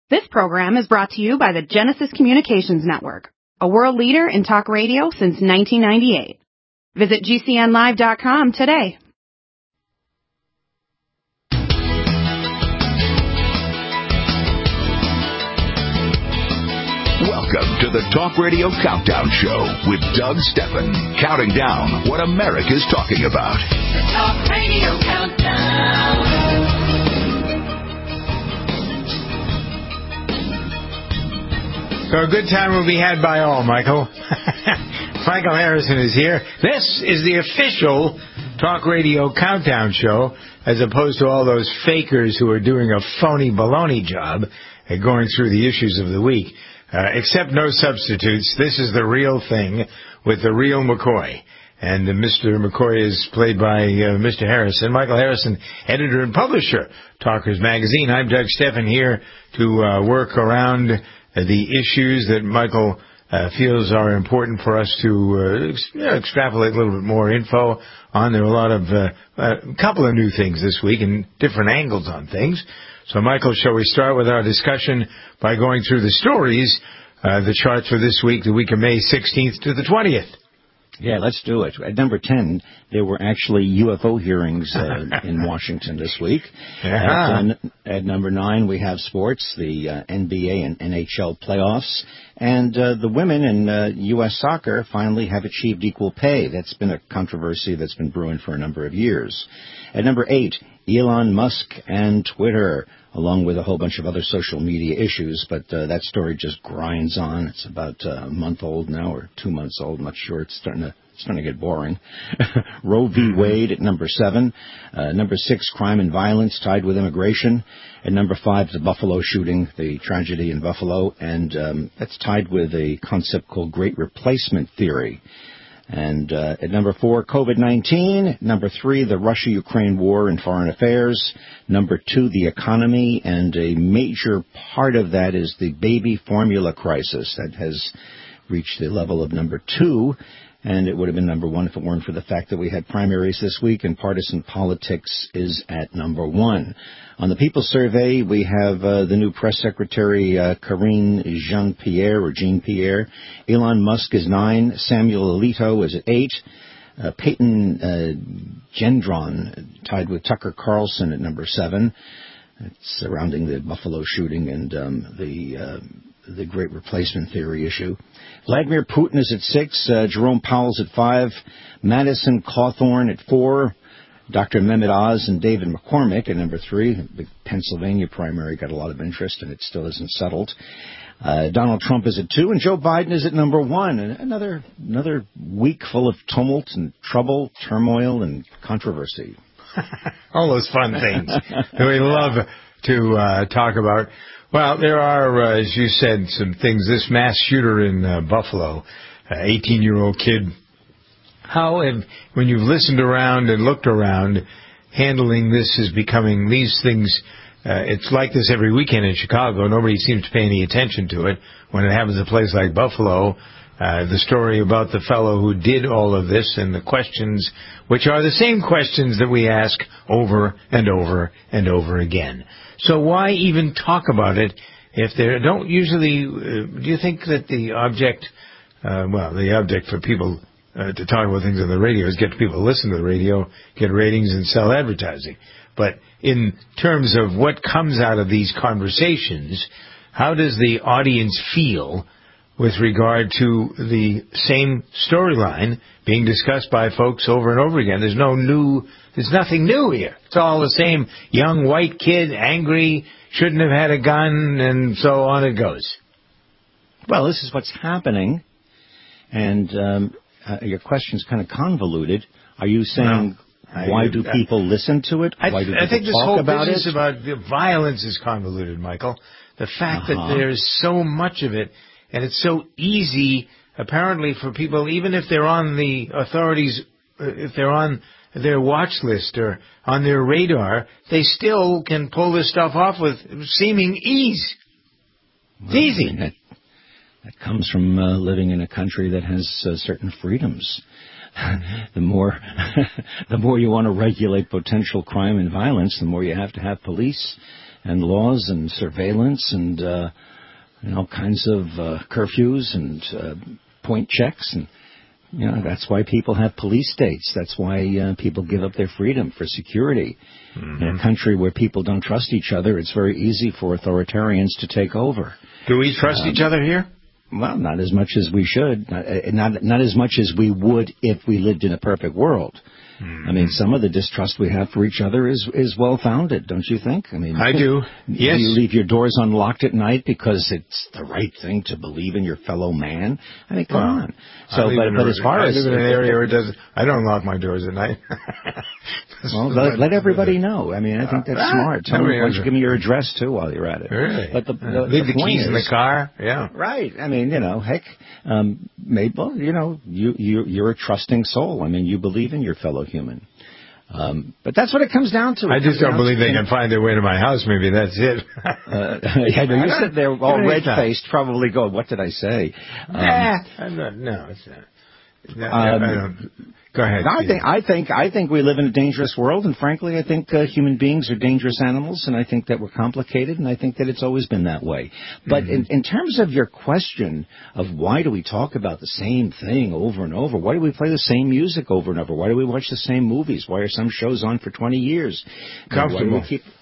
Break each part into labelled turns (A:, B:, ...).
A: This program is brought to you by the Genesis Communications Network, a world leader in talk radio since 1998. Visit GCNlive.com today.
B: Welcome to the Talk Radio Countdown Show with Doug Steffen, counting down what America's talking about.
C: The Talk Radio Countdown.
D: So a good time will be had by all, Michael. Michael Harrison is here. This is the official Talk Radio Countdown Show, as opposed to all those fakers who are doing a phony baloney job at going through the issues of the week. Except no substitutes. This is the real thing with the real McCoy. And Mr. McCoy is played by Mr. Harrison. Michael Harrison, editor and publisher, Talkers Magazine. I'm Doug Steffen, here to work around the issues that Michael feels are important for us to extrapolate a little bit more info on. There are a lot of a couple of new things this week and different angles on things. So, Michael, shall we start with our discussion by going through the stories, the charts for this week, the week of May 16th to the 20th?
E: Yeah, let's do it. At number 10, there were actually UFO hearings in Washington this week. At number 9, we have sports, the NBA and NHL playoffs. And the women in U.S. soccer finally have achieved equal pay. That's been a controversy that's been brewing for a number of years. At number 8, Elon Musk and Twitter, along with a whole bunch of other social media issues, but that story just grinds on. It's about a month old now, or 2 months old. I'm not sure. It's starting to get boring. Roe v. Wade at number 7. Number 6, crime and violence tied with immigration. At number 5, the Buffalo shooting, the tragedy in Buffalo, and that's tied with a concept called Great Replacement Theory. And at number 4, COVID-19. Number 3, the Russia-Ukraine war and foreign affairs. Number 2, the economy, and a major part of that is the baby formula crisis that has reached the level of number 2. And it would have been number 1 if it weren't for the fact that we had primaries this week, and partisan politics is at number 1. On the People's Survey, we have the new press secretary, Karine Jean-Pierre. Elon Musk is 9. Samuel Alito is at 8. Peyton Gendron tied with Tucker Carlson at number 7. It's surrounding the Buffalo shooting and the Great Replacement Theory issue. Vladimir Putin is at 6. Jerome Powell's at 5. Madison Cawthorn at 4. Dr. Mehmet Oz and David McCormick at number 3. The Pennsylvania primary got a lot of interest, and it still isn't settled. Donald Trump is at 2, and Joe Biden is at number 1. And another week full of tumult and trouble, turmoil, and controversy.
D: All those fun things that we love to talk about. Well, there are, as you said, some things. This mass shooter in Buffalo, 18-year-old kid. How, when you've listened around and looked around, handling this is becoming these things. It's like this every weekend in Chicago. Nobody seems to pay any attention to it. When it happens in a place like Buffalo, the story about the fellow who did all of this and the questions, which are the same questions that we ask over and over and over again. So why even talk about it if they don't usually, do you think that the object for people to talk about things on the radio is get people to listen to the radio, get ratings, and sell advertising. But in terms of what comes out of these conversations, how does the audience feel with regard to the same storyline being discussed by folks over and over again? There's nothing new here. It's all the same young white kid, angry, shouldn't have had a gun, and so on it goes.
E: Well, this is what's happening, and your question's kind of convoluted. Are you saying why do people listen to it? Why do
D: I think
E: people
D: this whole
E: talk about
D: business
E: it?
D: about the violence is convoluted, Michael. The fact that there's so much of it, and it's so easy, apparently, for people, even if they're on the authorities, if they're on their watch list or on their radar, they still can pull this stuff off with seeming ease. It's easy.
E: That comes from living in a country that has certain freedoms. The more you want to regulate potential crime and violence, the more you have to have police. laws and surveillance and all kinds of curfews and point checks, and that's why people have police states. That's why people give up their freedom for security. Mm-hmm. In a country where people don't trust each other, it's very easy for authoritarians to take over.
D: Do we trust each other here?
E: Well, not as much as we should. Not as much as we would if we lived in a perfect world. I mean, some of the distrust we have for each other is well-founded, don't you think? I mean,
D: I do. Yes.
E: Do you leave your doors unlocked at night because it's the right thing to believe in your fellow man? I mean, come on. So, but as far as
D: I live in an area where it doesn't, I don't lock my doors at night.
E: Well, let everybody know. I mean, I think that's smart. Tell me, why don't you give me your address too while you're at it?
D: Really?
E: But
D: leave the keys in the car. Yeah.
E: Right. I mean, heck, Mabel, you're a trusting soul. I mean, you believe in your fellow human. But that's what it comes down to.
D: I just don't believe they can find their way to my house. Maybe that's it.
E: You sit there all red-faced, probably going, what did I say?
D: No, it's not. I don't. Go ahead.
E: I think we live in a dangerous world, and frankly, I think human beings are dangerous animals, and I think that we're complicated, and I think that it's always been that way. But in terms of your question of why do we talk about the same thing over and over, why do we play the same music over and over, why do we watch the same movies, why are some shows on for 20 years?
D: Comfortable.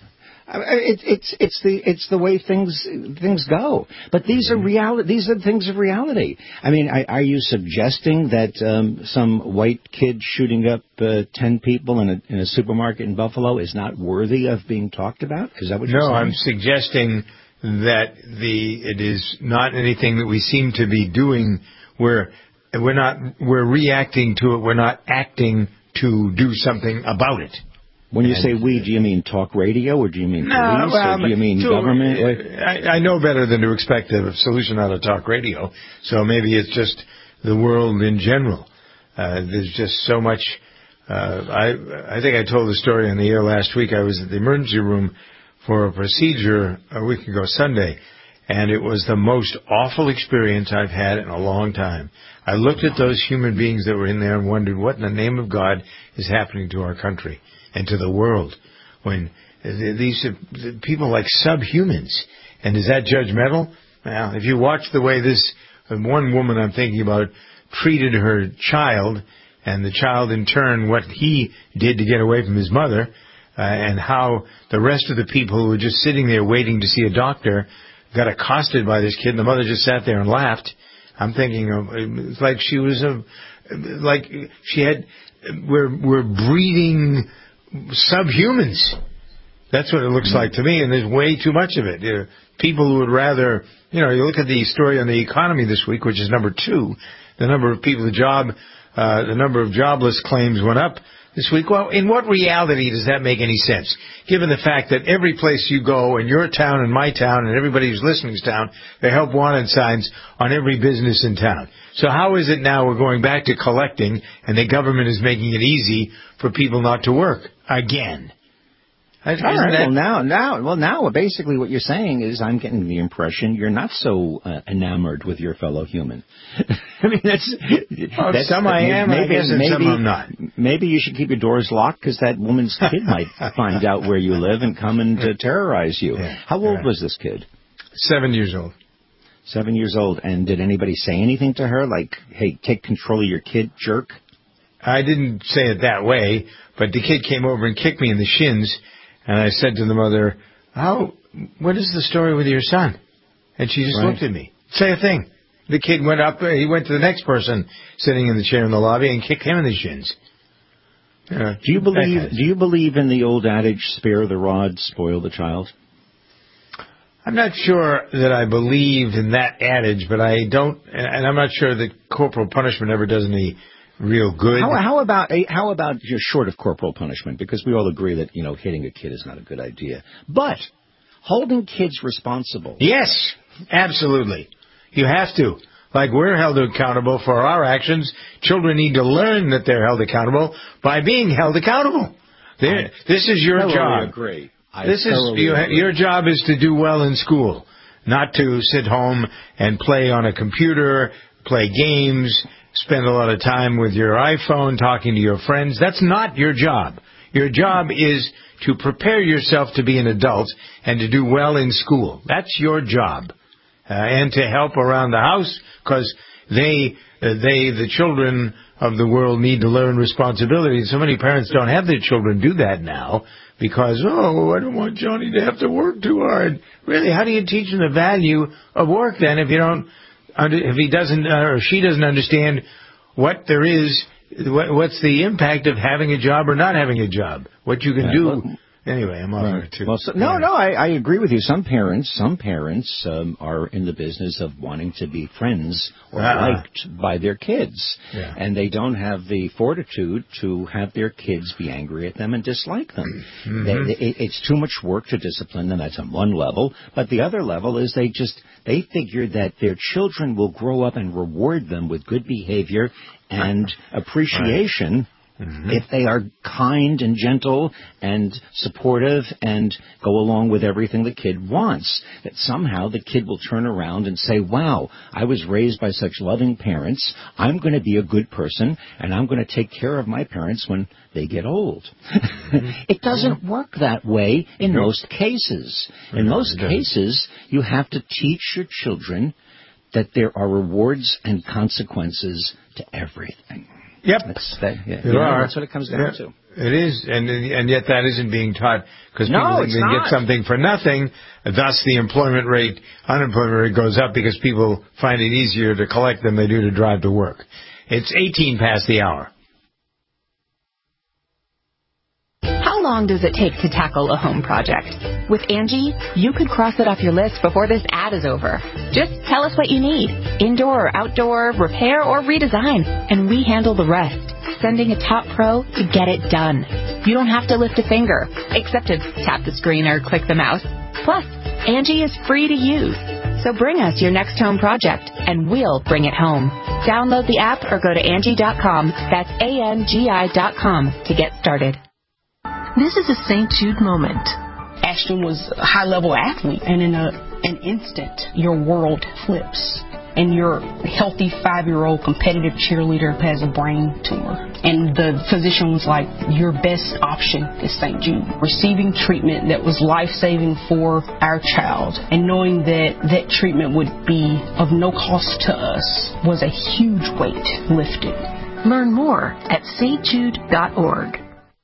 E: It's the way things go. But these are reality. These are things of reality. I mean, are you suggesting that some white kid shooting up 10 people in a supermarket in Buffalo is not worthy of being talked about? Is that what you're saying?
D: No, I'm suggesting that it is not anything that we seem to be doing. We're reacting to it. We're not acting to do something about it.
E: When you say we, do you mean talk radio, or do you mean police, or do you mean government?
D: I know better than to expect a solution out of talk radio, so maybe it's just the world in general. There's just so much. I think I told the story on the air last week. I was at the emergency room for a procedure a week ago Sunday, and it was the most awful experience I've had in a long time. I looked at those human beings that were in there and wondered what in the name of God is happening to our country and to the world, when these people like subhumans. And is that judgmental? Well, if you watch the way this one woman I'm thinking about treated her child, and the child in turn what he did to get away from his mother, and how the rest of the people who were just sitting there waiting to see a doctor got accosted by this kid, and the mother just sat there and laughed. I'm thinking it's like she was we're breeding subhumans. That's what it looks like to me, and there's way too much of it. People who would rather, you look at the story on the economy this week, which is number 2. The number of people, the number of jobless claims went up this week. Well, in what reality does that make any sense? Given the fact that every place you go, in your town and my town and everybody who's listening's town, there are help wanted signs on every business in town. So how is it now we're going back to collecting and the government is making it easy for people not to work again? Now,
E: basically what you're saying is I'm getting the impression you're not so enamored with your fellow human. I mean, that's
D: some I am, I guess, and some I'm not.
E: Maybe you should keep your doors locked because that woman's kid might find out where you live and come and terrorize you.
D: Yeah,
E: How old was this kid?
D: 7 years old.
E: 7 years old. And did anybody say anything to her, like, hey, take control of your kid, jerk?
D: I didn't say it that way, but the kid came over and kicked me in the shins. And I said to the mother, what is the story with your son? And she just looked at me. Say a thing. The kid went up, he went to the next person sitting in the chair in the lobby and kicked him in the shins.
E: Do you believe in the old adage, spare the rod, spoil the child?
D: I'm not sure that I believe in that adage, but I don't, and I'm not sure that corporal punishment ever does any real good.
E: How about you're short of corporal punishment? Because we all agree that, hitting a kid is not a good idea. But holding kids responsible.
D: Yes, absolutely. You have to. Like we're held accountable for our actions, children need to learn that they're held accountable by being held accountable. This is your job.
E: I agree.
D: Your job is to do well in school, not to sit home and play on a computer, play games, spend a lot of time with your iPhone talking to your friends. That's not your job. Your job is to prepare yourself to be an adult and to do well in school. That's your job. And to help around the house, because the children of the world need to learn responsibility. So many parents don't have their children do that now because, I don't want Johnny to have to work too hard. Really, how do you teach him the value of work then if he doesn't or she doesn't understand what there is, what's the impact of having a job or not having a job, what you can do. Anyway, I'm on it too.
E: Well, I agree with you. Some parents are in the business of wanting to be friends or liked by their kids, and they don't have the fortitude to have their kids be angry at them and dislike them. Mm-hmm. It's too much work to discipline them. That's on one level, but the other level is they figure that their children will grow up and reward them with good behavior and appreciation. Right. Mm-hmm. If they are kind and gentle and supportive and go along with everything the kid wants, that somehow the kid will turn around and say, wow, I was raised by such loving parents, I'm going to be a good person, and I'm going to take care of my parents when they get old. Mm-hmm. It doesn't work that way in most cases. In most cases, you have to teach your children that there are rewards and consequences to everything.
D: Yep.
E: That's what it comes down to.
D: It is, and yet that isn't being taught because people can get something for nothing. Thus, the unemployment rate goes up because people find it easier to collect than they do to drive to work. It's 18 past the hour.
A: How long does it take to tackle a home project? With Angie, you could cross it off your list before this ad is over. Just tell us what you need, indoor or outdoor, repair or redesign, and we handle the rest, sending a top pro to get it done. You don't have to lift a finger, except to tap the screen or click the mouse. Plus, Angie is free to use. So bring us your next home project, and we'll bring it home. Download the app or go to Angie.com. That's ANGI.com to get started.
F: This is a St. Jude moment.
G: Ashton was a high-level athlete, and in an instant, your world flips. And your healthy 5-year-old competitive cheerleader has a brain tumor. And the physician was like, your best option is St. Jude. Receiving treatment that was life-saving for our child and knowing that that treatment would be of no cost to us was a huge weight lifted.
F: Learn more at stjude.org.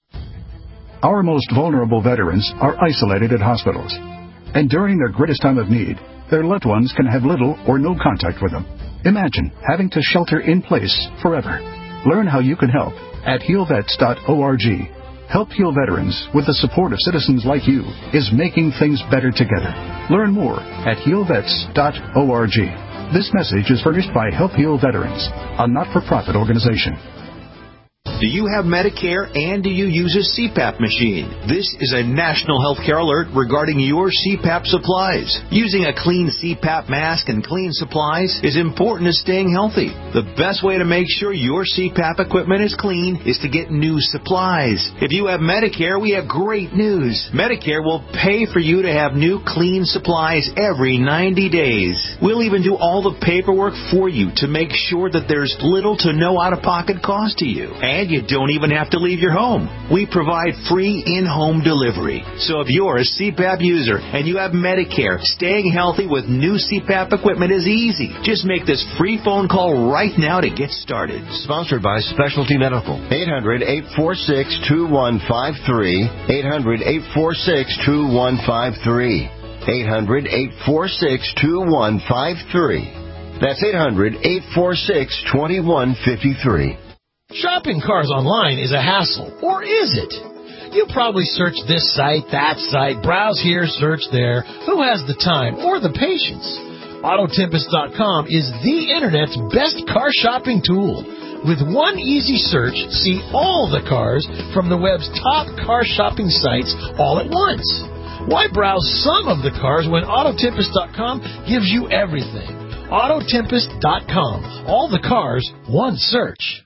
H: Our most vulnerable veterans are isolated at hospitals. And during their greatest time of need, their loved ones can have little or no contact with them. Imagine having to shelter in place forever. Learn how you can help at healvets.org. Help Heal Veterans with the support of citizens like you is making things better together. Learn more at healvets.org. This message is furnished by Help Heal Veterans, a not-for-profit organization.
I: Do you have Medicare and do you use a CPAP machine? This is a national healthcare alert regarding your CPAP supplies. Using a clean CPAP mask and clean supplies is important to staying healthy. The best way to make sure your CPAP equipment is clean is to get new supplies. If you have Medicare, we have great news. Medicare will pay for you to have new clean supplies every 90 days. We'll even do all the paperwork for you to make sure that there's little to no out-of-pocket cost to you. And you don't even have to leave your home. We provide free in-home delivery. So if you're a CPAP user and you have Medicare, staying healthy with new CPAP equipment is easy. Just make this free phone call right now to get started.
J: Sponsored by Specialty Medical. 800-846-2153. 800-846-2153. 800-846-2153. That's 800-846-2153.
K: Shopping cars online is a hassle, or is it? You probably search this site, that site, browse here, search there. Who has the time or the patience? Autotempest.com is the Internet's best car shopping tool. With one easy search, see all the cars from the web's top car shopping sites all at once. Why browse some of the cars when Autotempest.com gives you everything? Autotempest.com. All the cars, one search.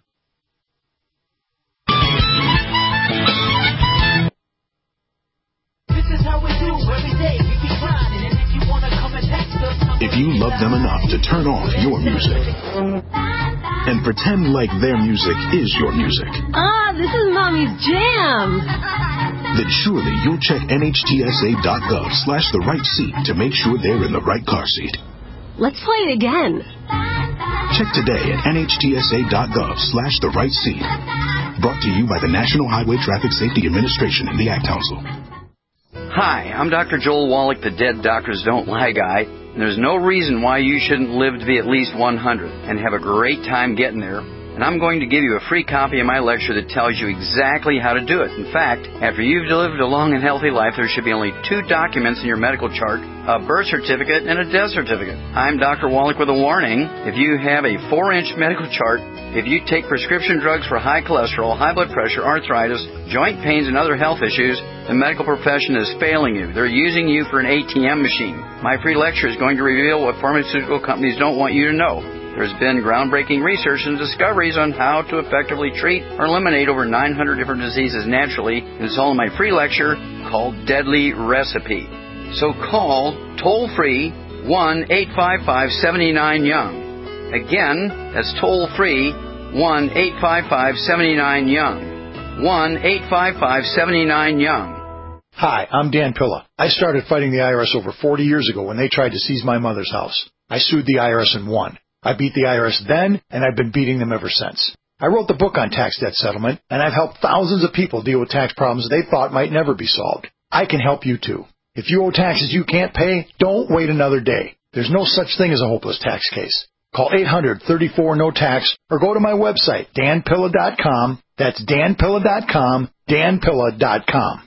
B: If you love them enough to turn off your music,
L: and pretend like their music is your music.
M: This is Mommy's jam.
L: Then surely you'll check NHTSA.gov/the-right-seat to make sure they're in the right car seat.
M: Let's play it again.
L: Check today at NHTSA.gov/the-right-seat. Brought to you by the National Highway Traffic Safety Administration and the Ad Council.
N: Hi, I'm Dr. Joel Wallach, the Dead Doctors Don't Lie guy. And there's no reason why you shouldn't live to be at least 100 and have a great time getting there. And I'm going to give you a free copy of my lecture that tells you exactly how to do it. In fact, after you've lived a long and healthy life, there should be only 2 documents in your medical chart, a birth certificate and a death certificate. I'm Dr. Wallach with a warning. If you have a 4-inch medical chart, if you take prescription drugs for high cholesterol, high blood pressure, arthritis, joint pains, and other health issues, the medical profession is failing you. They're using you for an ATM machine. My free lecture is going to reveal what pharmaceutical companies don't want you to know. There's been groundbreaking research and discoveries on how to effectively treat or eliminate over 900 different diseases naturally, and it's all in my free lecture called Deadly Recipe. So call toll-free 1-855-79-YOUNG. Again, that's toll-free 1-855-79-YOUNG. 1-855-79-YOUNG.
O: Hi, I'm Dan Pilla. I started fighting the IRS over 40 years ago when they tried to seize my mother's house. I sued the IRS and won. I beat the IRS then, and I've been beating them ever since. I wrote the book on tax debt settlement, and I've helped thousands of people deal with tax problems they thought might never be solved. I can help you too. If you owe taxes you can't pay, don't wait another day. There's no such thing as a hopeless tax case. Call 800-34-NO-TAX or go to my website, danpilla.com. That's danpilla.com, danpilla.com.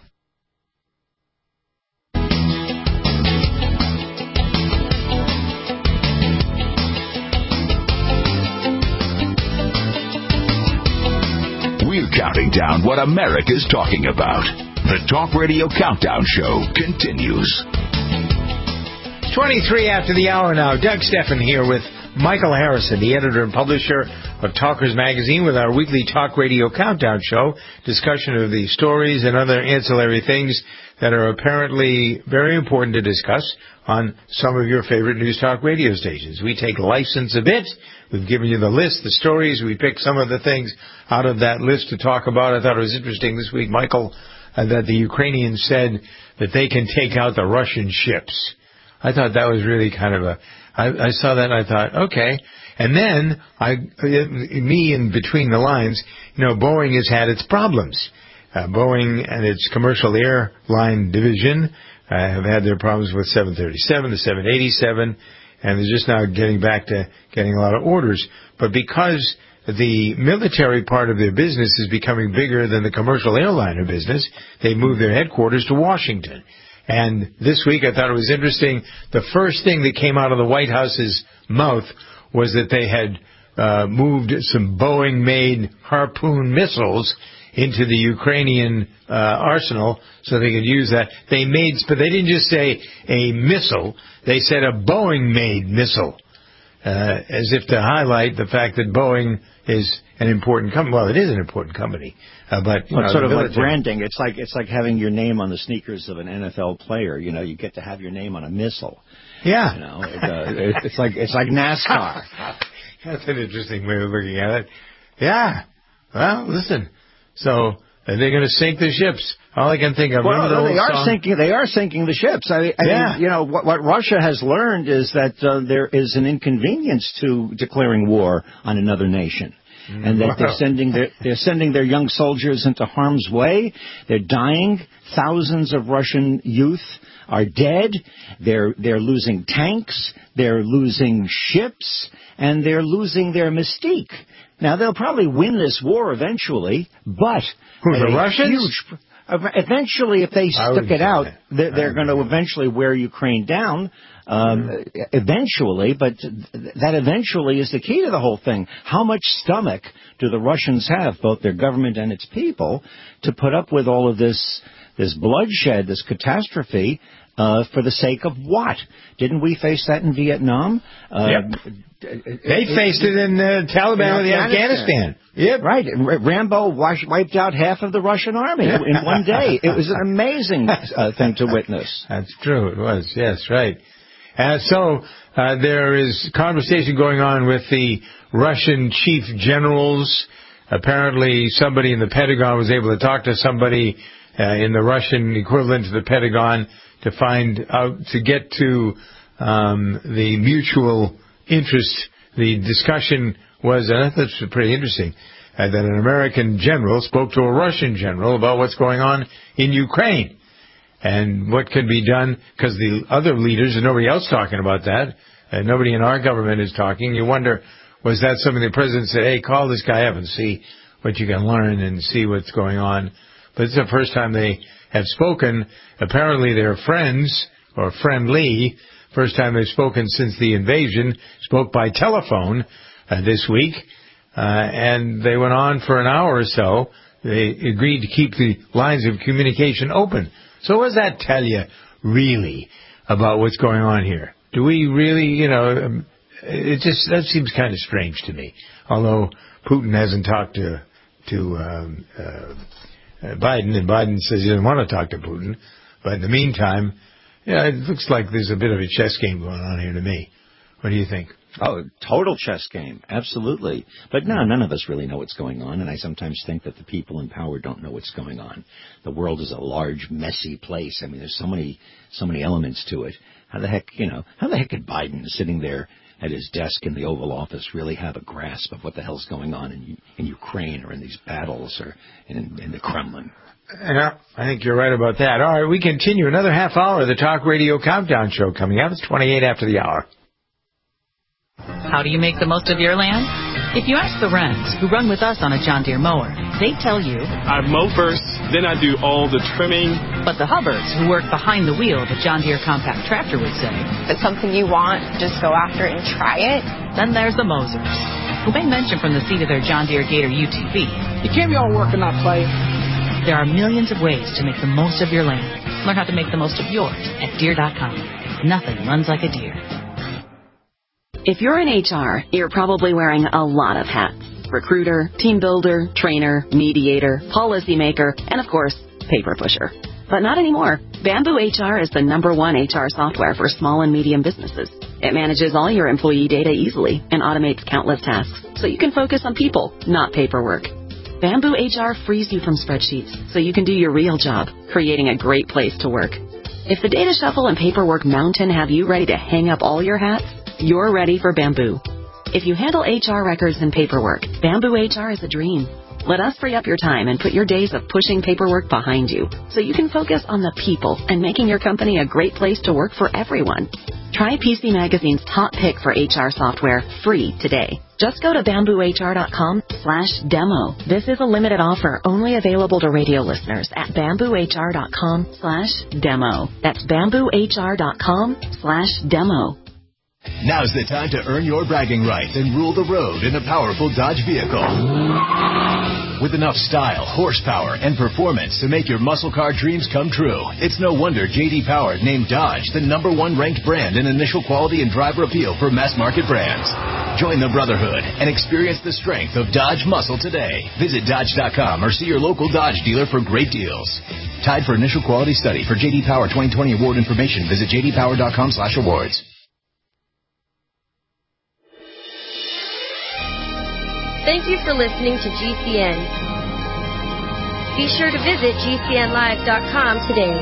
B: We're counting down what America's talking about. The Talk Radio Countdown Show continues.
D: 23 after the hour now. Doug Steffen here with Michael Harrison, the editor and publisher of Talkers Magazine, with our weekly Talk Radio Countdown Show, discussion of the stories and other ancillary things that are apparently very important to discuss on some of your favorite news talk radio stations. We take license a bit. We've given you the list, the stories. We pick some of the things out of that list to talk about. I thought it was interesting this week, Michael, that the Ukrainians said that they can take out the Russian ships. I thought that was really kind of I saw that and I thought, okay. And then, me in between the lines, Boeing has had its problems. Boeing and its commercial airline division have had their problems with 737, the 787, and they're just now getting back to getting a lot of orders. But because the military part of their business is becoming bigger than the commercial airliner business, they moved their headquarters to Washington. And this week I thought it was interesting. The first thing that came out of the White House's mouth was that they had moved some Boeing-made Harpoon missiles into the Ukrainian arsenal so they could use that. But they didn't just say a missile. They said a Boeing-made missile, as if to highlight the fact that Boeing is an important company. Well, it is an important company, but
E: it's sort of like branding. It's like having your name on the sneakers of an NFL player. You get to have your name on a missile.
D: Yeah,
E: it's like NASCAR.
D: That's an interesting way of looking at it. Yeah. Well, listen. So are they going to sink the ships? All I can think of.
E: Well, they are sinking the ships. I mean, what Russia has learned is that there is an inconvenience to declaring war on another nation. And that they're sending their young soldiers into harm's way. They're dying. Thousands of Russian youth are dead. They're losing tanks. They're losing ships, and they're losing their mystique. Now they'll probably win this war eventually, but
D: the Russians?
E: Eventually, if they stick it out, they're going to eventually wear Ukraine down. Eventually, but that eventually is the key to the whole thing. How much stomach do the Russians have, both their government and its people, to put up with all of this bloodshed, this catastrophe, for the sake of what? Didn't we face that in Vietnam?
D: Yep. They faced it in Taliban with Afghanistan.
E: Yep. Right. Rambo wiped out half of the Russian army in one day. It was an amazing thing to witness.
D: That's true. It was. Yes, right. There is conversation going on with the Russian chief generals. Apparently, somebody in the Pentagon was able to talk to somebody in the Russian equivalent to the Pentagon to find out, to get to the mutual interest. The discussion was, and I thought this was pretty interesting, that an American general spoke to a Russian general about what's going on in Ukraine and what can be done, because the other leaders, and nobody else talking about that, and nobody in our government is talking. You wonder, was that something the president said, hey, call this guy up and see what you can learn and see what's going on? But it's the first time they have spoken. Apparently they're friends, or friendly. First time they've spoken since the invasion. Spoke by telephone this week. And they went on for an hour or so. They agreed to keep the lines of communication open. So what does that tell you, really, about what's going on here? Do we really, that seems kind of strange to me. Although Putin hasn't talked to Biden, and Biden says he doesn't want to talk to Putin. But in the meantime, it looks like there's a bit of a chess game going on here to me. What do you think?
E: Oh, total chess game. Absolutely. But no, none of us really know what's going on, and I sometimes think that the people in power don't know what's going on. The world is a large, messy place. I mean, there's so many elements to it. How the heck could Biden, sitting there at his desk in the Oval Office, really have a grasp of what the hell's going on in Ukraine or in these battles or in the Kremlin?
D: Yeah, I think you're right about that. All right, we continue. Another half hour of the Talk Radio Countdown Show coming up. It's 28 after the hour.
P: How do you make the most of your land? If you ask the Wrens, who run with us on a John Deere mower, they tell you,
Q: I mow first, then I do all the trimming.
P: But the Hubbards, who work behind the wheel of a John Deere compact tractor, would say,
R: if it's something you want, just go after it and try it.
P: Then there's the Mosers, who may mention from the seat of their John Deere Gator UTV,
S: you can't be all work and not play.
P: There are millions of ways to make the most of your land. Learn how to make the most of yours at Deere.com. Nothing runs like a Deere.
T: If you're in HR, you're probably wearing a lot of hats. Recruiter, team builder, trainer, mediator, policymaker, and of course, paper pusher. But not anymore. Bamboo HR is the #1 HR software for small and medium businesses. It manages all your employee data easily and automates countless tasks, so you can focus on people, not paperwork. Bamboo HR frees you from spreadsheets, so you can do your real job, creating a great place to work. If the data shuffle and paperwork mountain have you ready to hang up all your hats, you're ready for Bamboo. If you handle HR records and paperwork, Bamboo HR is a dream. Let us free up your time and put your days of pushing paperwork behind you, so you can focus on the people and making your company a great place to work for everyone. Try PC Magazine's top pick for HR software free today. Just go to bamboohr.com/demo. This is a limited offer only available to radio listeners at bamboohr.com/demo. That's bamboohr.com/demo.
U: Now's the time to earn your bragging rights and rule the road in a powerful Dodge vehicle. With enough style, horsepower, and performance to make your muscle car dreams come true, it's no wonder J.D. Power named Dodge the #1 ranked brand in initial quality and driver appeal for mass market brands. Join the brotherhood and experience the strength of Dodge muscle today. Visit Dodge.com or see your local Dodge dealer for great deals. Tied for initial quality study. For J.D. Power 2020 award information, visit jdpower.com/awards.
M: Thank you for listening to GCN. Be sure to visit GCNlive.com today.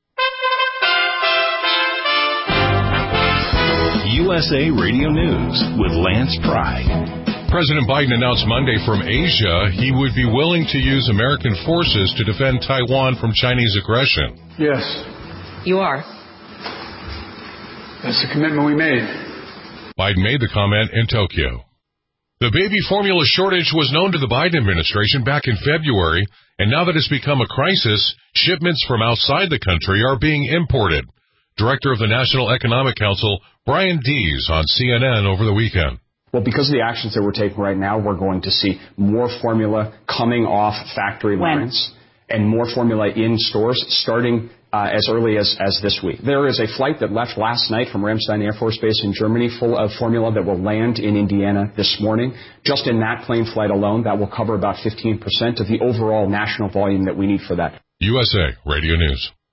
B: USA Radio News with Lance Pry.
V: President Biden announced Monday from Asia he would be willing to use American forces to defend Taiwan from Chinese aggression.
S: Yes.
P: You are.
S: That's the commitment we made.
V: Biden made the comment in Tokyo. The baby formula shortage was known to the Biden administration back in February, and now that it's become a crisis, shipments from outside the country are being imported. Director of the National Economic Council, Brian Dees, on CNN over the weekend.
W: Well, because of the actions that we're taking right now, we're going to see more formula coming off factory lines and more formula in stores starting as early as this week. There is a flight that left last night from Ramstein Air Force Base in Germany full of formula that will land in Indiana this morning. Just in that plane flight alone, that will cover about 15% of the overall national volume that we need for that.
V: USA Radio News.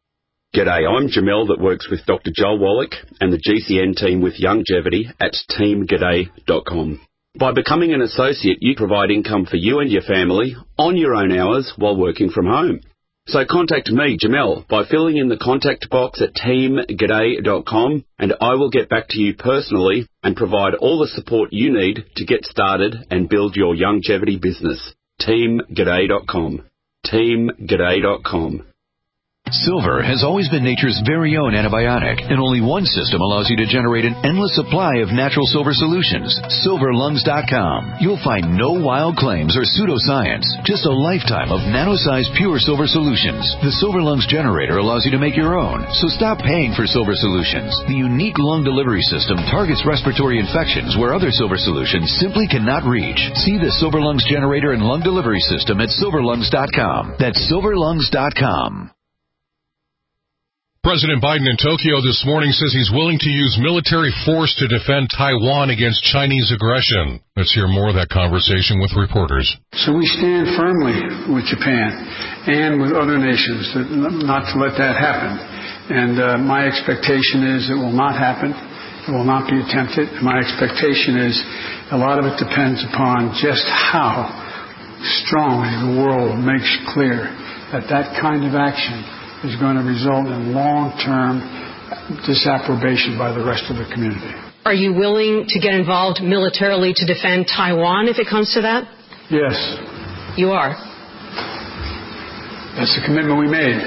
A: G'day, I'm Jamel that works with Dr. Joel Wallach and the GCN team with Longevity at teamg'day.com. By becoming an associate, you provide income for you and your family on your own hours while working from home. So contact me, Jamel, by filling in the contact box at teamg'day.com, and I will get back to you personally and provide all the support you need to get started and build your longevity business. teamg'day.com. teamg'day.com.
C: Silver has always been nature's very own antibiotic, and only one system allows you to generate an endless supply of natural silver solutions. SilverLungs.com. You'll find no wild claims or pseudoscience, just a lifetime of nano-sized pure silver solutions. The Silver Lungs generator allows you to make your own, so stop paying for silver solutions. The unique lung delivery system targets respiratory infections where other silver solutions simply cannot reach. See the Silver Lungs generator and lung delivery system at SilverLungs.com. That's SilverLungs.com.
V: President Biden in Tokyo this morning says he's willing to use military force to defend Taiwan against Chinese aggression. Let's hear more of that conversation with reporters.
S: So we stand firmly with Japan and with other nations not to let that happen. And my expectation is it will not happen. It will not be attempted. My expectation is a lot of it depends upon just how strongly the world makes clear that that kind of action is going to result in long-term disapprobation by the rest of the community.
G: Are you willing to get involved militarily to defend Taiwan if it comes to that?
S: Yes.
G: You are?
S: That's the commitment we made.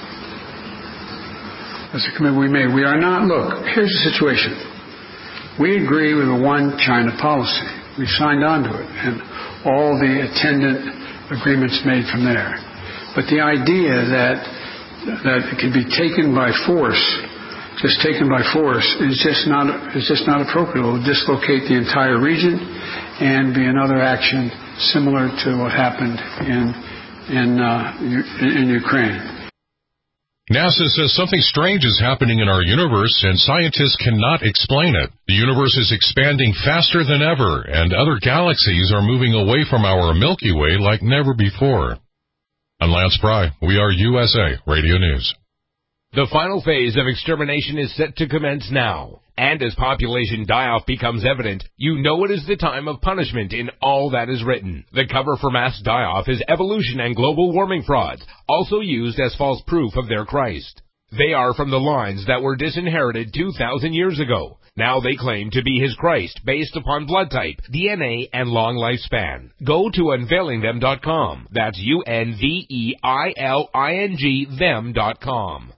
S: That's the commitment we made. We are not, look, here's the situation. We agree with a one China policy. We signed on to it, and all the attendant agreements made from there. But the idea that it can be taken by force, just taken by force, is just not appropriate. It will dislocate the entire region and be another action similar to what happened in Ukraine.
V: NASA says something strange is happening in our universe, and scientists cannot explain it. The universe is expanding faster than ever, and other galaxies are moving away from our Milky Way like never before. I'm Lance Pry. We are USA Radio News.
X: The final phase of extermination is set to commence now. And as population die-off becomes evident, you know it is the time of punishment in all that is written. The cover for mass die-off is evolution and global warming frauds, also used as false proof of their Christ. They are from the lines that were disinherited 2,000 years ago. Now they claim to be his Christ based upon blood type, DNA, and long lifespan. Go to unveilingthem.com. That's UNVEILING them.com.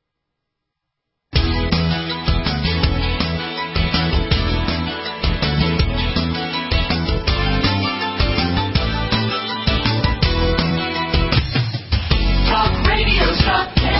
B: Talk Radio Top 10.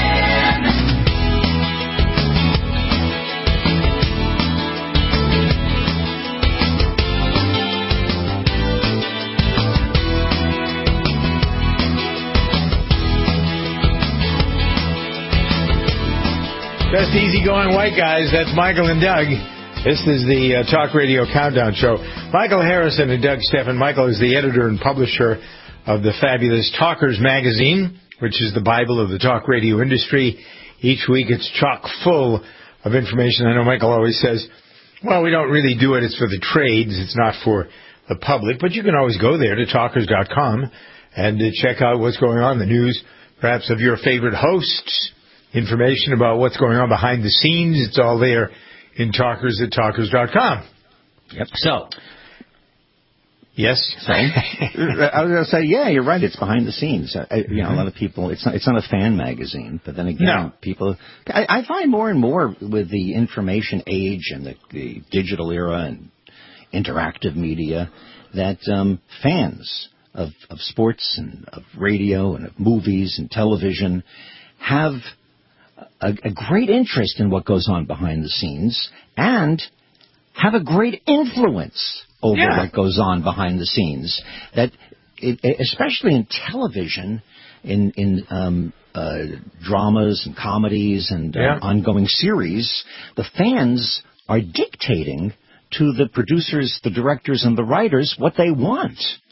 D: Just easygoing white guys. That's Michael and Doug. This is the Talk Radio Countdown Show. Michael Harrison and Doug Steffen. Michael is the editor and publisher of the fabulous Talkers magazine, which is the Bible of the talk radio industry. Each week it's chock full of information. I know Michael always says, well, we don't really do it. It's for the trades. It's not for the public. But you can always go there to talkers.com and check out what's going on, the news, perhaps of your favorite hosts, information about what's going on behind the scenes. It's all there in Talkers at talkers.com.
E: Yep. So.
D: Yes.
E: So, I was going to say, yeah, you're right. It's behind the scenes. A lot of people, it's not a fan magazine, but then again, people, I find more and more with the information age and the digital era and interactive media that fans of sports and of radio and of movies and television have a great interest in what goes on behind the scenes and have a great influence over what goes on behind the scenes. That, especially in television, in dramas and comedies and ongoing series, the fans are dictating to the producers, the directors, and the writers what they want.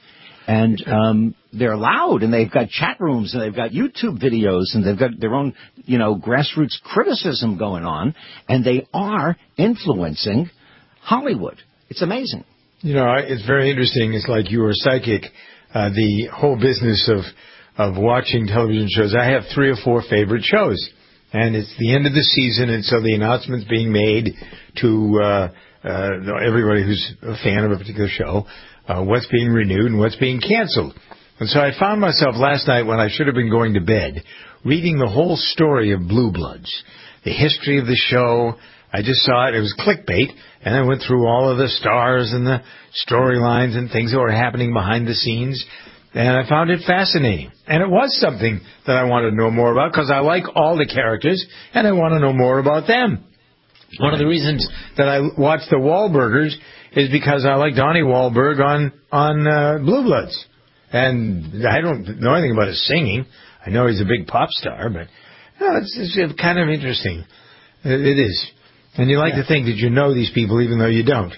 E: And they're loud, and they've got chat rooms, and they've got YouTube videos, and they've got their own, grassroots criticism going on, and they are influencing Hollywood. It's amazing.
D: It's very interesting. It's like you were psychic. The whole business of watching television shows. I have 3 or 4 favorite shows, and it's the end of the season, and so the announcement's being made to everybody who's a fan of a particular show, what's being renewed and what's being canceled. And so I found myself last night, when I should have been going to bed, reading the whole story of Blue Bloods, the history of the show. I just saw it. It was clickbait, and I went through all of the stars and the storylines and things that were happening behind the scenes, and I found it fascinating. And it was something that I wanted to know more about, because I like all the characters, and I want to know more about them. One of the reasons that I watch the Wahlburgers is because I like Donnie Wahlberg on Blue Bloods. And I don't know anything about his singing. I know he's a big pop star, but it's kind of interesting. It is. And you like to think that you know these people even though you don't.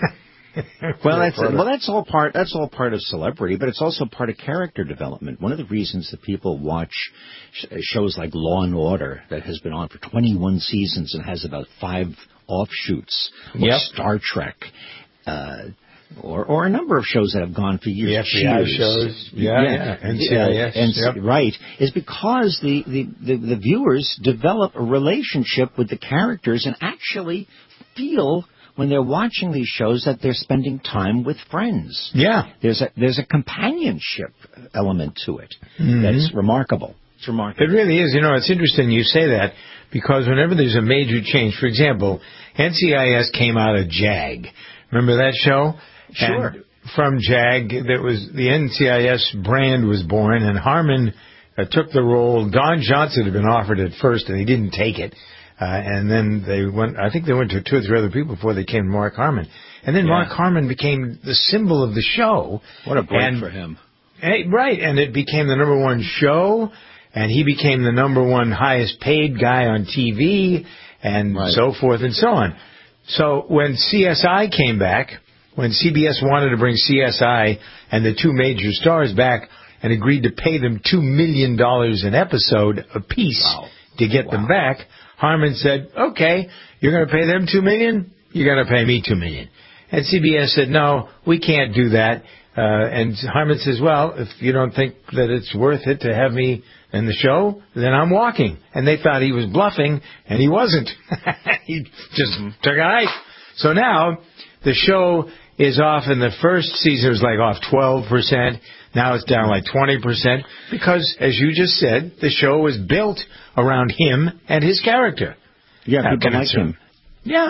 E: That's all part of celebrity, but it's also part of character development. One of the reasons that people watch shows like Law and Order, that has been on for 21 seasons and has about 5 offshoots, or Star Trek, or a number of shows that have gone for years.
D: The FBI shows, NCIS,
E: right, is because the viewers develop a relationship with the characters and actually feel, when they're watching these shows, that they're spending time with friends.
D: Yeah.
E: There's a companionship element to it that is remarkable. It's remarkable.
D: It really is. It's interesting you say that, because whenever there's a major change, for example, NCIS came out of JAG. Remember that show?
E: Sure.
D: And from JAG, the NCIS brand was born, and Harmon took the role. Don Johnson had been offered it first, and he didn't take it. And then I think they went to 2 or 3 other people before they came to Mark Harmon. And then Mark Harmon became the symbol of the show.
E: What a break for him.
D: Right, and it became the number 1 show, and he became the number 1 highest paid guy on TV, and so forth and so on. So when CSI came back, when CBS wanted to bring CSI and the 2 major stars back and agreed to pay them $2 million an episode apiece to get them back, Harmon said, okay, you're going to pay them $2 million, you're going to pay me $2 million. And CBS said, no, we can't do that. And Harmon says, well, if you don't think that it's worth it to have me in the show, then I'm walking. And they thought he was bluffing, and he wasn't. He just took a hike. So now the show is off. In the first season, it was like off 12%. Now it's down like 20%, because, as you just said, the show was built around him and his character.
E: Yeah, people like him. Yeah,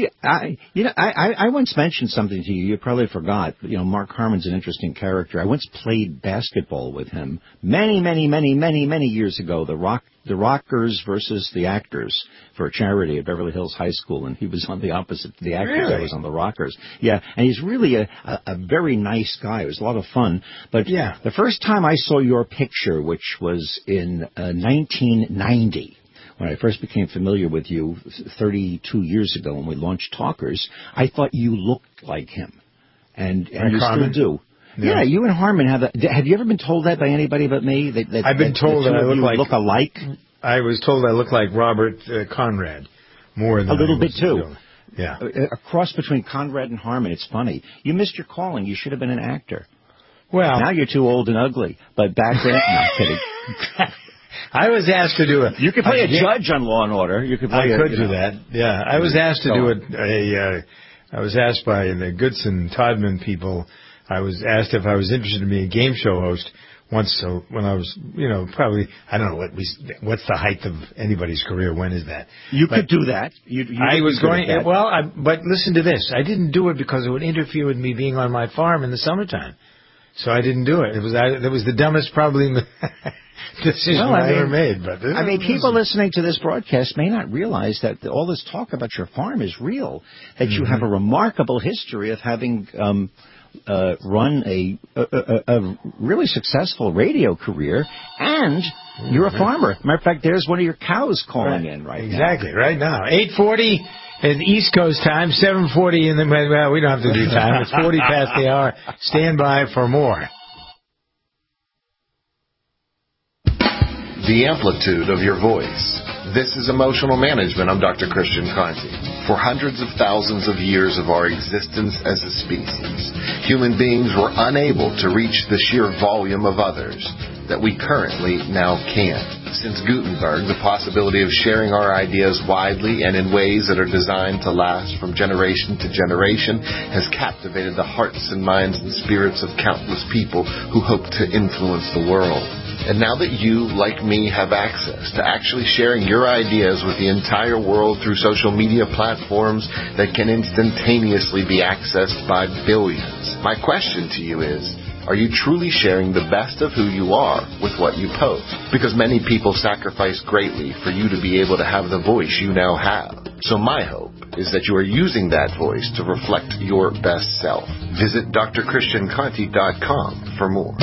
E: I once mentioned something to you. You probably forgot. Mark Harmon's an interesting character. I once played basketball with him many years ago. The Rockers versus the Actors for a charity at Beverly Hills High School, and he was on the opposite. The Actors,
D: really?
E: I was on the Rockers. Yeah, and he's really a very nice guy. It was a lot of fun. But the first time I saw your picture, which was in 1990. When I first became familiar with you 32 years ago when we launched Talkers, I thought you looked like him. And you
D: Harmon?
E: still do. Yeah, you and Harmon have you ever been told that by anybody but me?
D: I've been told that I
E: look alike.
D: I was told I look like Robert Conrad more than
E: a little bit too.
D: Yeah.
E: A cross between Conrad and Harmon. It's funny. You missed your calling. You should have been an actor.
D: Well,
E: now you're too old and ugly. But back then, no, I'm kidding.
D: I was asked to do it.
E: You could play a judge on Law and Order. You could play.
D: I could do that. Yeah, I was asked to do it. I was asked by the Goodson Todman people. I was asked if I was interested in being a game show host once. So when I was, probably, I don't know what's the height of anybody's career. When is that?
E: You could do that.
D: I was going. But listen to this. I didn't do it because it would interfere with me being on my farm in the summertime. So I didn't do it. It was the dumbest probably decision I ever made. But
E: people listening to this broadcast may not realize that all this talk about your farm is real. That you have a remarkable history of having run a really successceral radio career, and you're a farmer. Matter of fact, there's one of your cows calling in right now.
D: Exactly, right now. 8:40 at East Coast time, 7:40 in the... Well, we don't have to do time. It's 40 past the hour. Stand by for more.
F: the amplitude of your voice. This is Emotional Management. I'm Dr. Christian Conti. For hundreds of thousands of years of our existence as a species, human beings were unable to reach the sheer volume of others that we currently now can. Since Gutenberg, the possibility of sharing our ideas widely and in ways that are designed to last from generation to generation has captivated the hearts and minds and spirits of countless people who hope to influence the world. And now that you, like me, have access to actually sharing your ideas with the entire world through social media platforms that can instantaneously be accessed by billions, my question to you is, are you truly sharing the best of who you are with what you post? Because many people sacrifice greatly for you to be able to have the voice you now have. So my hope is that you are using that voice to reflect your best self. Visit drchristianconti.com for more.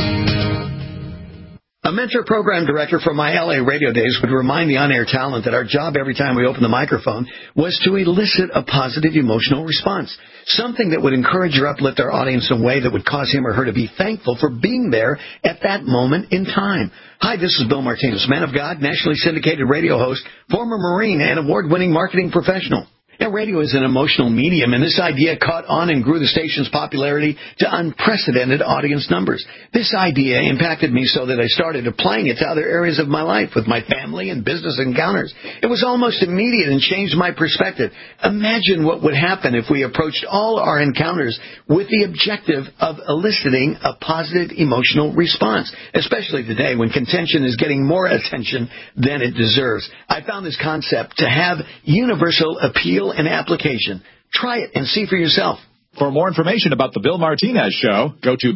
H: A mentor program director from my LA radio days would remind the on-air talent that our job every time we open the microphone was to elicit a positive emotional response, something that would encourage or uplift our audience in a way that would cause him or her to be thankful for being there at that moment in time. Hi, this is Bill Martinez, man of God, nationally syndicated radio host, former Marine, and award-winning marketing professional. Now, radio is an emotional medium, and this idea caught on and grew the station's popularity to unprecedented audience numbers. This idea impacted me so that I started applying it to other areas of my life with my family and business encounters. It was almost immediate and changed my perspective. Imagine what would happen if we approached all our encounters with the objective of eliciting a positive emotional response, especially today when contention is getting more attention than it deserves. I found this concept to have universal appeal and application. Try it and see for yourself.
I: For more information about The Bill Martinez Show, go to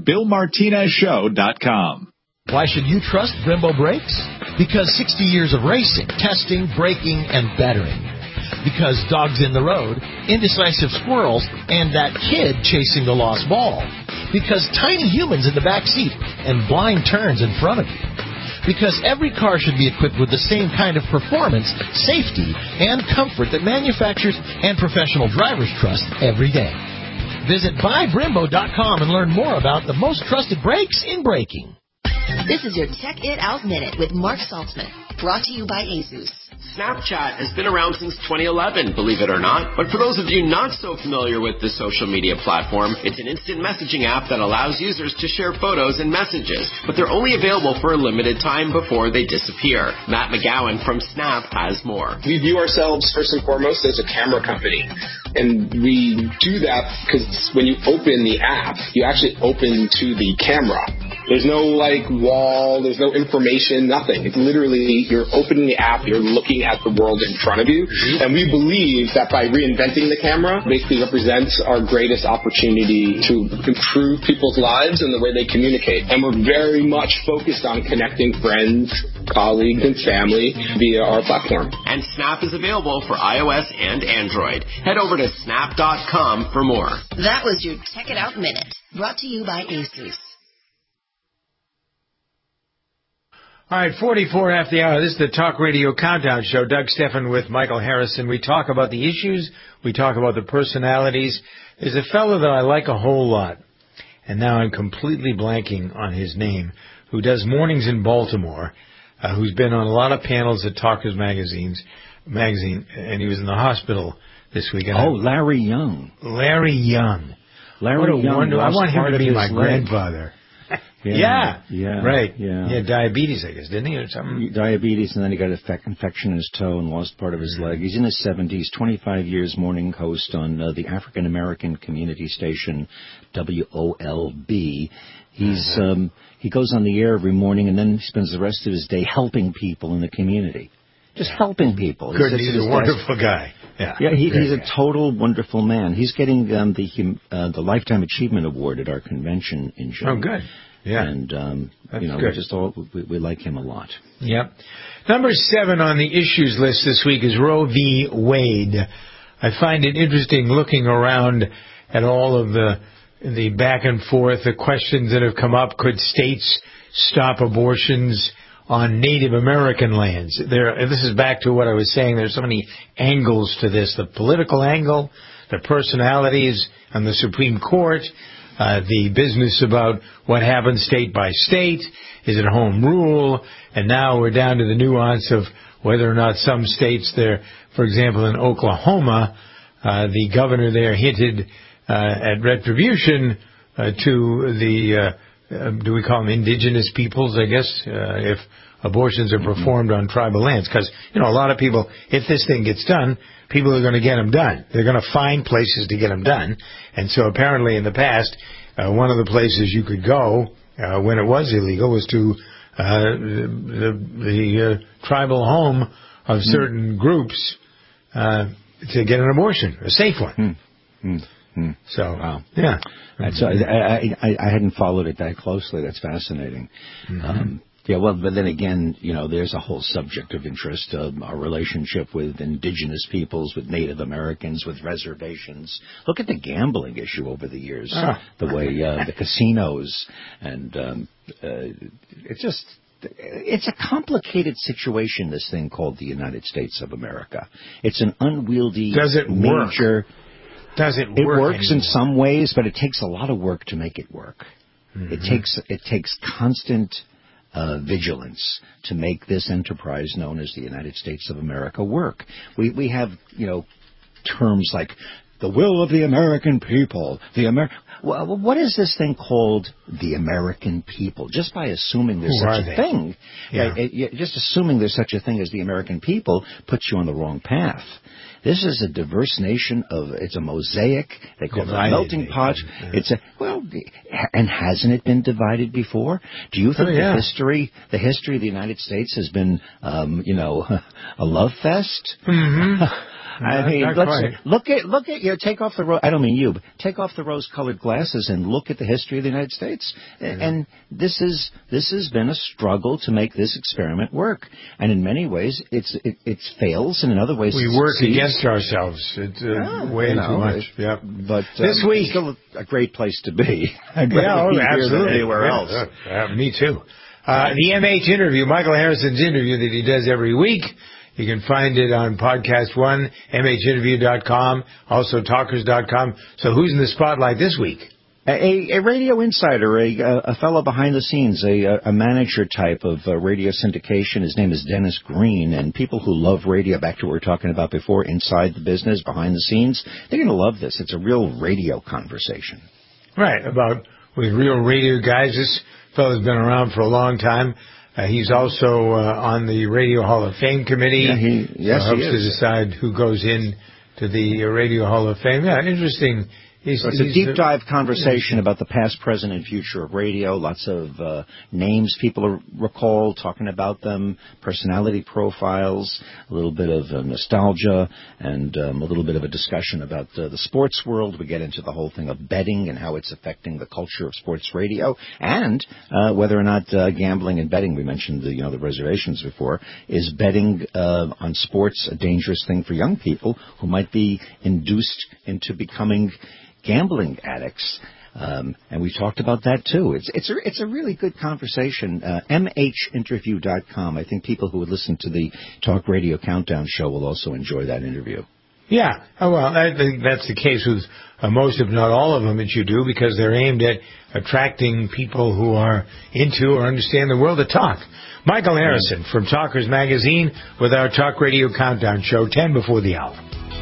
I: BillMartinezShow.com.
K: Why should you trust Brembo brakes? Because 60 years of racing, testing, braking, and bettering. Because dogs in the road, indecisive squirrels, and that kid chasing the lost ball. Because tiny humans in the back seat and blind turns in front of you. Because every car should be equipped with the same kind of performance, safety, and comfort that manufacturers and professional drivers trust every day. Visit buybrembo.com and learn more about the most trusted brakes in braking.
J: This is your Tech It Out Minute with Mark Saltzman, brought to you by Asus.
Y: Snapchat has been around since 2011, believe it or not. But for those of you not so familiar with the social media platform, it's an instant messaging app that allows users to share photos and messages. But they're only available for a limited time before they disappear. Matt McGowan from Snap has more.
Z: We view ourselves first and foremost as a camera company. And we do that because when you open the app, you actually open to the camera. There's no wall, there's no information, nothing. It's literally you're opening the app, you're looking at the world in front of you. And we believe that by reinventing the camera basically represents our greatest opportunity to improve people's lives and the way they communicate. And we're very much focused on connecting friends, colleagues, and family via our platform.
Y: And Snap is available for iOS and Android. Head over to snap.com for more.
J: That was your Tech It Out Minute, brought to you by Asus.
D: All right, 44 after the hour. This is the Talk Radio Countdown Show. Doug Stephan with Michael Harrison. We talk about the issues. We talk about the personalities. There's a fellow that I like a whole lot, and now I'm completely blanking on his name, who does mornings in Baltimore, who's been on a lot of panels at Talkers Magazine, and he was in the hospital this weekend.
E: Oh, Larry Young.
D: Larry Young.
E: Larry Young.
D: I want him to be my grandfather. Yeah. Right.
E: Yeah.
D: He had diabetes, I guess, didn't he, or something?
E: Diabetes, and then he got an infection in his toe and lost part of his leg. He's in his 70s, 25 years morning host on the African American community station WOLB. He goes on the air every morning, and then he spends the rest of his day helping people in the community. Just helping people.
D: Good. He's a wonderful guy.
E: Yeah, he's a total wonderful man. He's getting the Lifetime Achievement Award at our convention in June.
D: Oh, good. Yeah.
E: And, we like him a lot.
D: Yep. Number 7 on the issues list this week is Roe v. Wade. I find it interesting looking around at all of the back and forth, the questions that have come up. Could states stop abortions on Native American lands? This is back to what I was saying. There's so many angles to this. The political angle, the personalities on the Supreme Court, the business about what happens state by state. Is it home rule? And now we're down to the nuance of whether or not some states there, for example, in Oklahoma, the governor there hinted at retribution to the, do we call them indigenous peoples, I guess, if abortions are performed on tribal lands. Because, a lot of people, if this thing gets done, people are going to get them done. They're going to find places to get them done. And so apparently in the past, one of the places you could go when it was illegal was to the tribal home of certain groups to get an abortion, a safe one. So,
E: wow.
D: Yeah.
E: So I hadn't followed it that closely. That's fascinating. Yeah, well, but then again, there's a whole subject of interest, our relationship with indigenous peoples, with Native Americans, with reservations. Look at the gambling issue over the years, the way the casinos, and it's a complicated situation, this thing called the United States of America. It's an unwieldy,
D: Does it
E: major...
D: work? Does it work?
E: It works
D: anymore?
E: in some ways, but it takes a lot of work to make it work. It takes constant vigilance to make this enterprise known as the United States of America work. We have, terms like the will of the American people, well, what is this thing called the American people? Just by assuming there's such a thing, just assuming there's such a thing as the American people puts you on the wrong path. This is a diverse nation it's a mosaic. They call it a melting pot. Yeah. And hasn't it been divided before? Do you think the history of the United States has been, a love fest? I mean, look at take off the I don't mean you, but take off the rose-colored glasses and look at the history of the United States. And this has been a struggle to make this experiment work. And in many ways, it fails, and in other ways,
D: we work against ourselves. It's way too much. Yeah.
E: But
D: this week,
E: still a great place to be.
D: Absolutely.
E: Anywhere else.
D: Me too. The MH interview, Michael Harrison's interview that he does every week. You can find it on Podcast One, MHinterview.com, also Talkers.com. So who's in the spotlight this week?
E: A radio insider, a fellow behind the scenes, a manager type of radio syndication. His name is Dennis Green, and people who love radio, back to what we were talking about before, inside the business, behind the scenes, they're going to love this. It's a real radio conversation.
D: Right, with real radio guys. This fellow's been around for a long time. He's also on the Radio Hall of Fame committee. He helps to decide who goes in to the Radio Hall of Fame. Yeah, interesting.
E: It's a deep dive conversation about the past, present, and future of radio. Lots of names people recall, talking about them, personality profiles, a little bit of nostalgia, and a little bit of a discussion about the sports world. We get into the whole thing of betting and how it's affecting the culture of sports radio, and whether or not gambling and betting, we mentioned the reservations before, is betting on sports a dangerous thing for young people who might be induced into becoming gambling addicts, and we talked about that too. It's a really good conversation. MHinterview.com. I think people who would listen to the Talk Radio Countdown show will also enjoy that interview.
D: Yeah, well, I think that's the case with most, if not all of them, that you do, because they're aimed at attracting people who are into or understand the world of talk. Michael Harrison from Talkers Magazine with our Talk Radio Countdown show, 10 before the hour.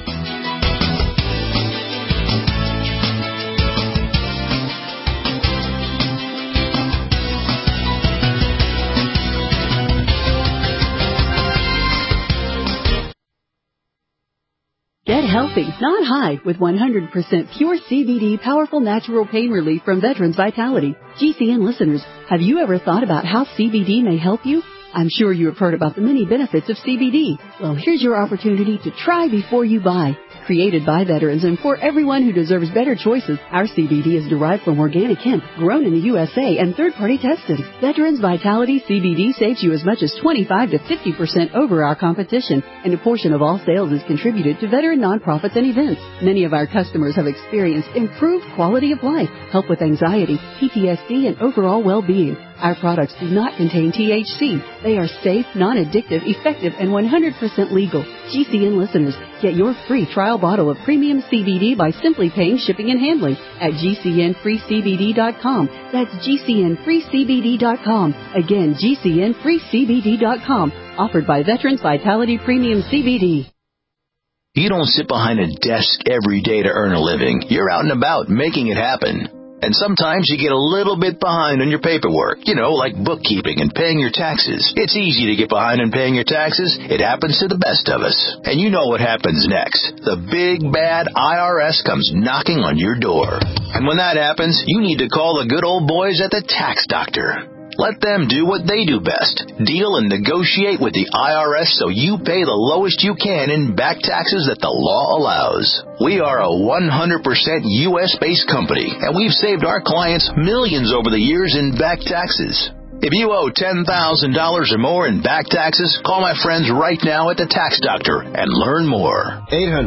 L: Get healthy, not high, with 100% pure CBD powerful natural pain relief from Veterans Vitality. GCN listeners, have you ever thought about how CBD may help you? I'm sure you have heard about the many benefits of CBD. Well, here's your opportunity to try before you buy. Created by veterans and for everyone who deserves better choices, our CBD is derived from organic hemp, grown in the USA and third-party tested. Veterans Vitality CBD saves you as much as 25 to 50% over our competition, and a portion of all sales is contributed to veteran nonprofits and events. Many of our customers have experienced improved quality of life, help with anxiety, PTSD, and overall well-being. Our products do not contain THC. They are safe, non-addictive, effective, and 100% legal. GCN listeners, get your free trial trial bottle of premium CBD by simply paying shipping and handling at GCNFreeCBD.com. That's GCNFreeCBD.com. Again, GCNFreeCBD.com. Offered by Veterans Vitality Premium CBD.
N: You don't sit behind a desk every day to earn a living. You're out and about making it happen. And sometimes you get a little bit behind on your paperwork, like bookkeeping and paying your taxes. It's easy to get behind on paying your taxes. It happens to the best of us. And you know what happens next. The big, bad IRS comes knocking on your door. And when that happens, you need to call the good old boys at the Tax Doctor. Let them do what they do best. Deal and negotiate with the IRS so you pay the lowest you can in back taxes that the law allows. We are a 100% U.S.-based company, and we've saved our clients millions over the years in back taxes. If you owe $10,000 or more in back taxes, call my friends right now at the Tax Doctor and learn more.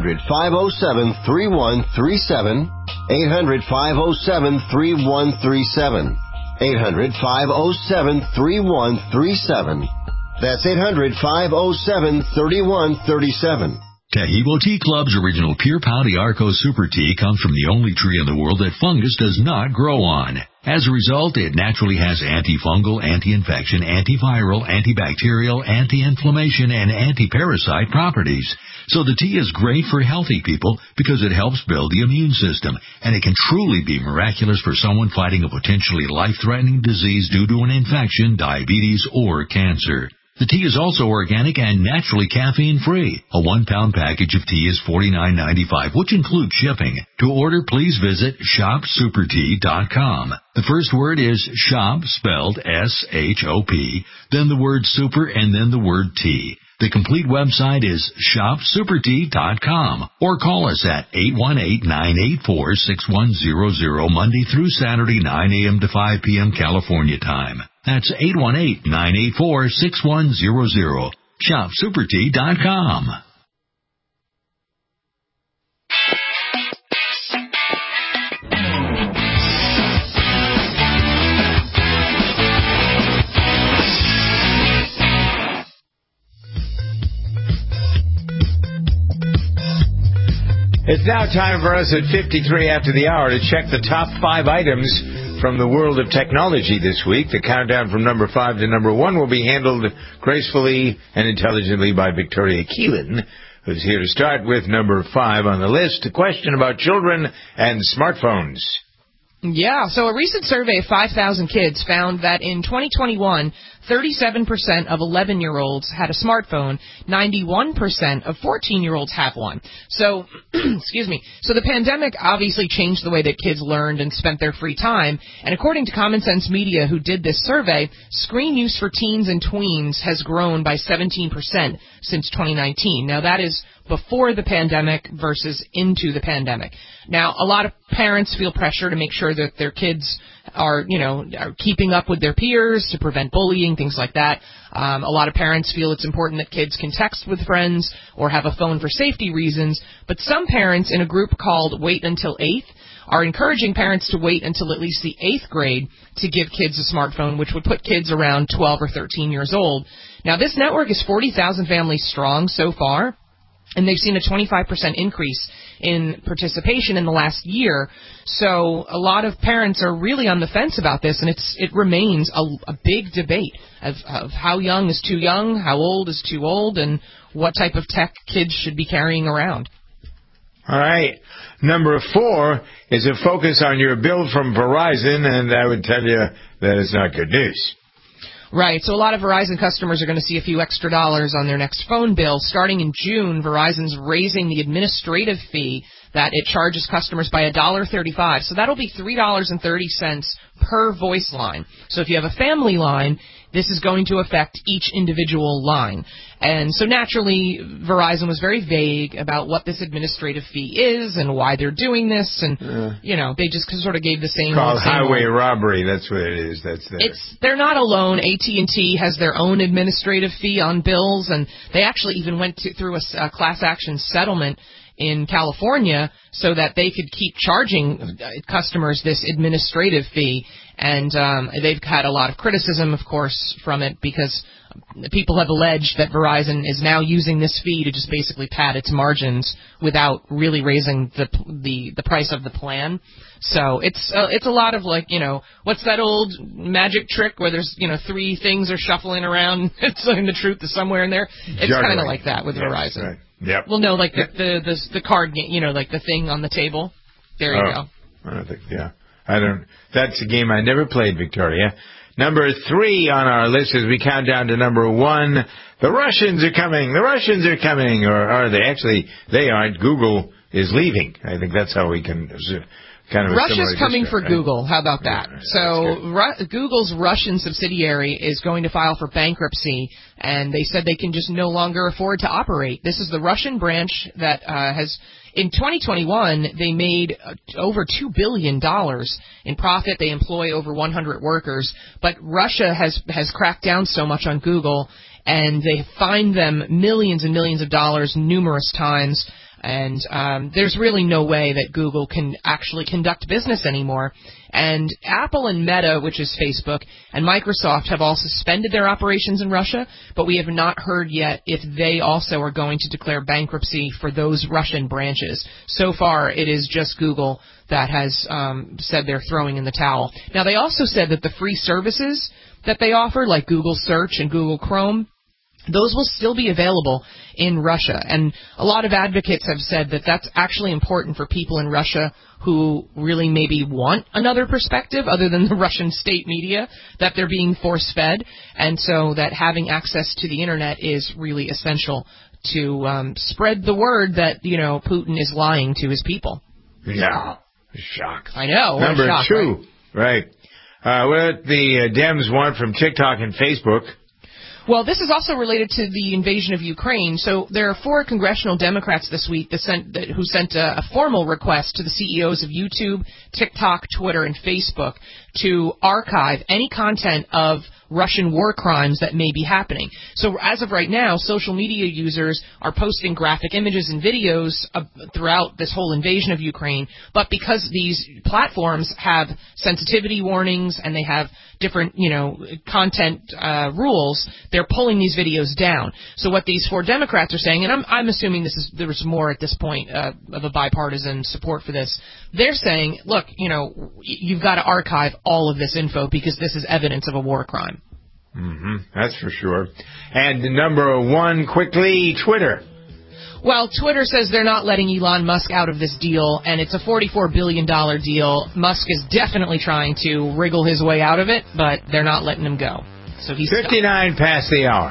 O: 800-507-3137. 800-507-3137. 800-507-3137. That's 800-507-3137.
C: Taheebo Tea Club's original Pure Pau Arco Super Tea comes from the only tree in the world that fungus does not grow on. As a result, it naturally has antifungal, anti-infection, antiviral, antibacterial, anti-inflammation, and anti-parasite properties. So the tea is great for healthy people because it helps build the immune system, and it can truly be miraculous for someone fighting a potentially life-threatening disease due to an infection, diabetes, or cancer. The tea is also organic and naturally caffeine-free. A 1-pound package of tea is $49.95, which includes shipping. To order, please visit shopsupertea.com. The first word is shop, spelled S-H-O-P, then the word super, and then the word tea. The complete website is shopsupertea.com, or call us at 818-984-6100 Monday through Saturday, 9 a.m. to 5 p.m. California time. That's 818-984-6100. shopsupertea.com.
D: It's now time for us at 53 after the hour to check the top 5 items from the world of technology this week. The countdown from number 5 to number 1 will be handled gracefully and intelligently by Victoria Keelan, who's here to start with number 5 on the list, a question about children and smartphones.
Q: Yeah, so a recent survey of 5,000 kids found that in 2021, 37% of 11-year-olds had a smartphone, 91% of 14-year-olds have one. So, excuse me. So the pandemic obviously changed the way that kids learned and spent their free time. And according to Common Sense Media, who did this survey, screen use for teens and tweens has grown by 17% since 2019. Now, that is before the pandemic versus into the pandemic. Now, a lot of parents feel pressure to make sure that their kids are keeping up with their peers to prevent bullying, things like that. A lot of parents feel it's important that kids can text with friends or have a phone for safety reasons. But some parents in a group called Wait Until 8th are encouraging parents to wait until at least the 8th grade to give kids a smartphone, which would put kids around 12 or 13 years old. Now, this network is 40,000 families strong so far, and they've seen a 25% increase in participation in the last year. So a lot of parents are really on the fence about this, and it remains a big debate of how young is too young, how old is too old, and what type of tech kids should be carrying around.
D: All right. Number 4 is a focus on your bill from Verizon, and I would tell you that it's not good news.
Q: Right, so a lot of Verizon customers are going to see a few extra dollars on their next phone bill. Starting in June, Verizon's raising the administrative fee that it charges customers by $1.35. So that'll be $3.30 per voice line. So if you have a family line, this is going to affect each individual line. And so naturally, Verizon was very vague about what this administrative fee is and why they're doing this. And, they just sort of gave the same...
D: It's called highway robbery. That's what it is.
Q: They're not alone. AT&T has their own administrative fee on bills, and they actually even went through a class action settlement in California so that they could keep charging customers this administrative fee. And they've had a lot of criticism, of course, from it because people have alleged that Verizon is now using this fee to just basically pad its margins without really raising the price of the plan. So it's a lot of like, what's that old magic trick where there's, 3 things are shuffling around and the truth is somewhere in there? It's kind of like that with Verizon.
D: Right. Yep.
Q: Well, no, like the card game, like the thing on the table. There you go.
D: I don't think, that's a game I never played, Victoria. Number 3 on our list as we count down to number 1. The Russians are coming. The Russians are coming. Or are they? Actually, they aren't. Google is leaving. I think that's how we can kind of...
Q: Russia's coming for Google. How about that? So Google's Russian subsidiary is going to file for bankruptcy, and they said they can just no longer afford to operate. This is the Russian branch that has... In 2021, they made over $2 billion in profit. They employ over 100 workers. But Russia has cracked down so much on Google, and they fined them millions and millions of dollars numerous times. And there's really no way that Google can actually conduct business anymore. And Apple and Meta, which is Facebook, and Microsoft have all suspended their operations in Russia, but we have not heard yet if they also are going to declare bankruptcy for those Russian branches. So far, it is just Google that has said they're throwing in the towel. Now, they also said that the free services that they offer, like Google Search and Google Chrome, those will still be available in Russia. And a lot of advocates have said that that's actually important for people in Russia who really maybe want another perspective other than the Russian state media, that they're being force-fed, and so that having access to the Internet is really essential to spread the word that, Putin is lying to his people.
D: Yeah. Shock.
Q: I know.
D: Number
Q: shock,
D: 2. Right. What the Dems want from TikTok and Facebook.
Q: Well, this is also related to the invasion of Ukraine. So there are 4 congressional Democrats this week who sent a formal request to the CEOs of YouTube, TikTok, Twitter, and Facebook to archive any content of Russian war crimes that may be happening. So as of right now, social media users are posting graphic images and videos throughout this whole invasion of Ukraine, but because these platforms have sensitivity warnings and they have different, content rules, they're pulling these videos down. So what these 4 Democrats are saying, and I'm assuming there's more at this point of a bipartisan support for this, they're saying, look, you've got to archive all of this info because this is evidence of a war crime.
D: Mm-hmm. That's for sure. And number 1, quickly, Twitter.
Q: Well, Twitter says they're not letting Elon Musk out of this deal, and it's a $44 billion deal. Musk is definitely trying to wriggle his way out of it, but they're not letting him go. So he's
D: 59
Q: stuck.
D: Past the hour.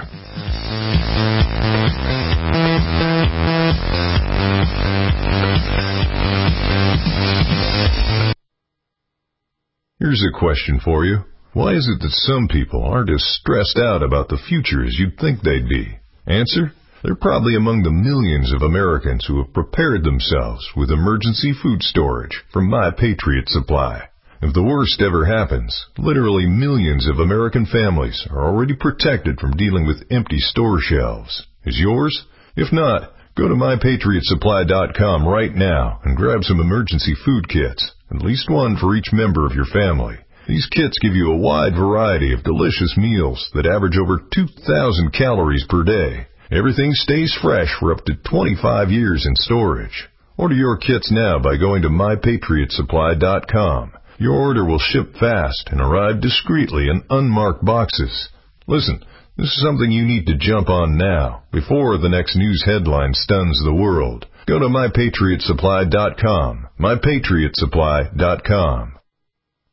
M: Here's a question for you. Why is it that some people aren't as stressed out about the future as you'd think they'd be? Answer? They're probably among the millions of Americans who have prepared themselves with emergency food storage from My Patriot Supply. If the worst ever happens, literally millions of American families are already protected from dealing with empty store shelves. Is yours? If not, go to MyPatriotSupply.com right now and grab some emergency food kits, at least one for each member of your family. These kits give you a wide variety of delicious meals that average over 2,000 calories per day. Everything stays fresh for up to 25 years in storage. Order your kits now by going to MyPatriotSupply.com. Your order will ship fast and arrive discreetly in unmarked boxes. Listen, this is something you need to jump on now, before the next news headline stuns the world. Go to MyPatriotSupply.com. MyPatriotSupply.com.